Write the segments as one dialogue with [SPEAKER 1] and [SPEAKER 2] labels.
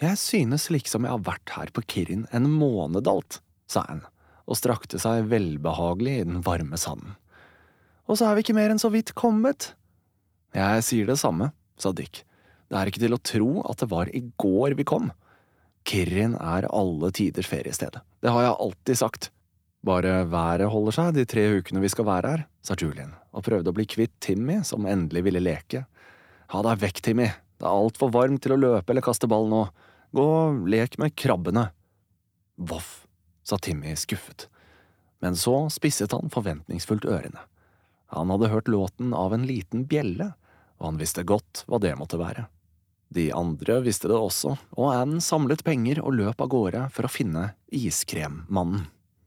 [SPEAKER 1] Jeg synes liksom jeg har vært her på Kirin en måned alt, sa han, og strakte seg velbehagelig i den varme sanden. Og så er vi ikke mer enn så vidt kommet. Jeg sier det samme, sa Dick. Det er ikke til å tro at det var i går vi kom. Kirin er alle tiders feriested. Det har jeg alltid sagt. Bare været holder seg de 3 ukene vi skal være her, sa Julian, og prøvde å bli kvitt Timmy, som endelig ville leke. Ha deg vekk, Timmy. Det er alt for varmt til å løpe eller kaste ball nå. Gå og lek med krabbene. Voff, sa Timmy skuffet. Men så spisset han forventningsfullt ørene. Han hadde hørt låten av en liten bjelle, og han visste godt hva det måtte være. De andre visste det også, og Anne samlet penger og løp av gårde for å finne iskremmannen.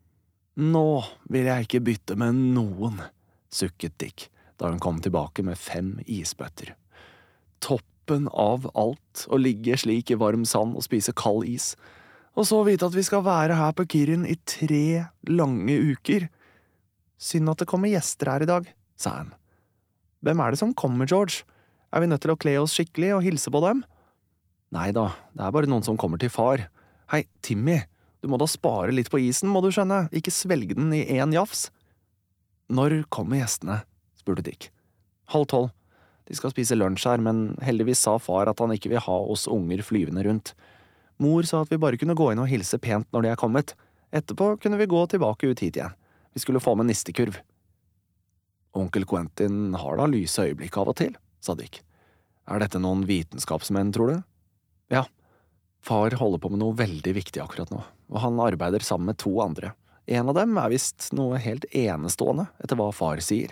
[SPEAKER 1] Nå vil jeg ikke bytte med noen, sukket Dick, da hun kom tilbake med 5 isbøtter. Toppen av alt å ligge slik i varm sand og spise kald is, og så vite at vi skal være her på Kirin i 3 lange uker. Synd at det kommer gjester her i dag, sa han. Hvem er det som kommer, George? Er vi nødt til å kle oss skikkelig og hilse på dem? Neida, det er bare noen som kommer til far. Hei, Timmy, du må da spare litt på isen, må du skjønne, ikke svelge den i 1 jafs. Når kommer gjestene? Spurte Dick. 11:30. De skal spise lunsj her, men heldigvis sa far at han ikke vil ha oss unger flyvende rundt. Mor sa at vi bare kunne gå inn og hilse pent når de er kommet. Etterpå kunne vi gå tilbake ut hit igjen. Vi skulle få med nistekurv. Onkel Quentin har da lyse øyeblikk av og til, sa Dick. Er dette noen vitenskapsmenn, tror du? Ja. Far holder på med noe veldig viktig akkurat nå, og han arbeider sammen med 2 andre. En av dem er visst noe helt enestående, etter hva far sier.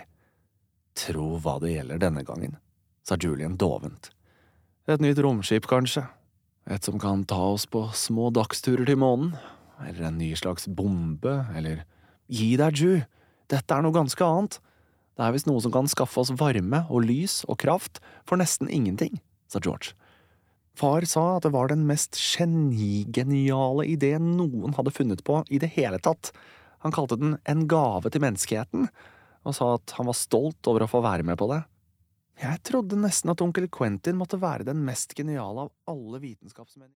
[SPEAKER 1] Tro hva det gjelder denne gangen, sa Julian dovent. Et nytt romskip, kanskje. Et som kan ta oss på små dagsturer til månen. Eller en ny slags bombe, eller… Gi deg, Ju! Dette er noe ganske annet. Det er visst noe som kan skaffe oss varme og lys og kraft for nesten ingenting, sa George. Far sa at det var den mest genigeniale ideen noen hadde funnet på i det hele tatt. Han kalte den en gave til menneskeheten, og sa at han var stolt over å få være med på det. Jeg trodde nesten at onkel Quentin måtte være den mest geniale av alle vitenskapsmenn.